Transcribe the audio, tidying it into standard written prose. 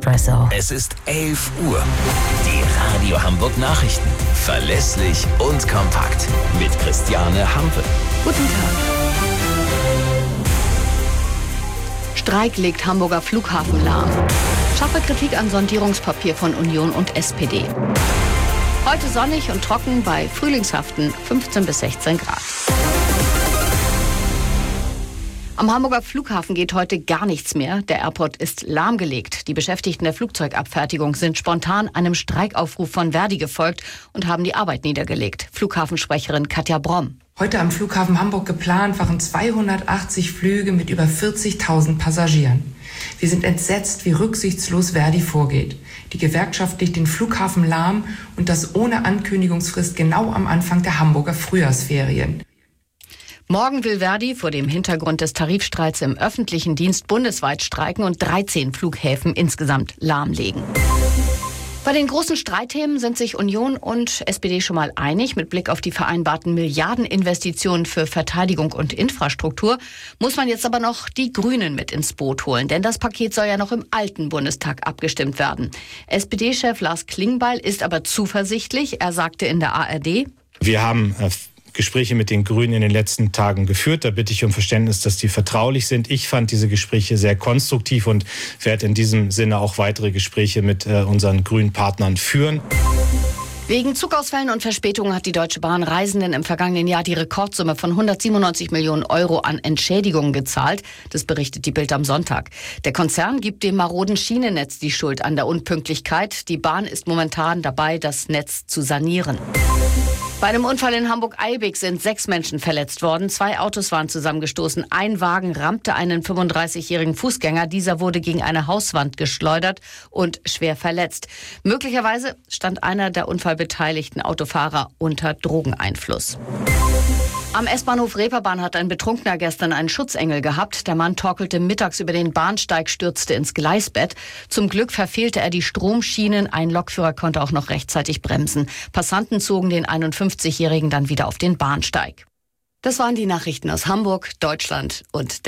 Espresso. Es ist 11 Uhr. Die Radio Hamburg Nachrichten. Verlässlich und kompakt. Mit Christiane Hampe. Guten Tag. Streik legt Hamburger Flughafen lahm. Scharfe Kritik an Sondierungspapier von Union und SPD. Heute sonnig und trocken bei frühlingshaften 15 bis 16 Grad. Am Hamburger Flughafen geht heute gar nichts mehr. Der Airport ist lahmgelegt. Die Beschäftigten der Flugzeugabfertigung sind spontan einem Streikaufruf von Verdi gefolgt und haben die Arbeit niedergelegt. Flughafensprecherin Katja Bromm. Heute am Flughafen Hamburg geplant waren 280 Flüge mit über 40.000 Passagieren. Wir sind entsetzt, wie rücksichtslos Verdi vorgeht. Die Gewerkschaft legt den Flughafen lahm und das ohne Ankündigungsfrist genau am Anfang der Hamburger Frühjahrsferien. Morgen will Verdi vor dem Hintergrund des Tarifstreits im öffentlichen Dienst bundesweit streiken und 13 Flughäfen insgesamt lahmlegen. Bei den großen Streitthemen sind sich Union und SPD schon mal einig. Mit Blick auf die vereinbarten Milliardeninvestitionen für Verteidigung und Infrastruktur muss man jetzt aber noch die Grünen mit ins Boot holen. Denn das Paket soll ja noch im alten Bundestag abgestimmt werden. SPD-Chef Lars Klingbeil ist aber zuversichtlich. Er sagte in der ARD: Wir haben Gespräche mit den Grünen in den letzten Tagen geführt. Da bitte ich um Verständnis, dass die vertraulich sind. Ich fand diese Gespräche sehr konstruktiv und werde in diesem Sinne auch weitere Gespräche mit unseren grünen Partnern führen. Wegen Zugausfällen und Verspätungen hat die Deutsche Bahn Reisenden im vergangenen Jahr die Rekordsumme von 197 Millionen Euro an Entschädigungen gezahlt. Das berichtet die Bild am Sonntag. Der Konzern gibt dem maroden Schienennetz die Schuld an der Unpünktlichkeit. Die Bahn ist momentan dabei, das Netz zu sanieren. Bei einem Unfall in Hamburg-Eibig sind 6 Menschen verletzt worden. 2 Autos waren zusammengestoßen. Ein Wagen rammte einen 35-jährigen Fußgänger. Dieser wurde gegen eine Hauswand geschleudert und schwer verletzt. Möglicherweise stand einer der unfallbeteiligten Autofahrer unter Drogeneinfluss. Am S-Bahnhof Reeperbahn hat ein Betrunkener gestern einen Schutzengel gehabt. Der Mann torkelte mittags über den Bahnsteig, stürzte ins Gleisbett. Zum Glück verfehlte er die Stromschienen. Ein Lokführer konnte auch noch rechtzeitig bremsen. Passanten zogen den 51-Jährigen dann wieder auf den Bahnsteig. Das waren die Nachrichten aus Hamburg, Deutschland und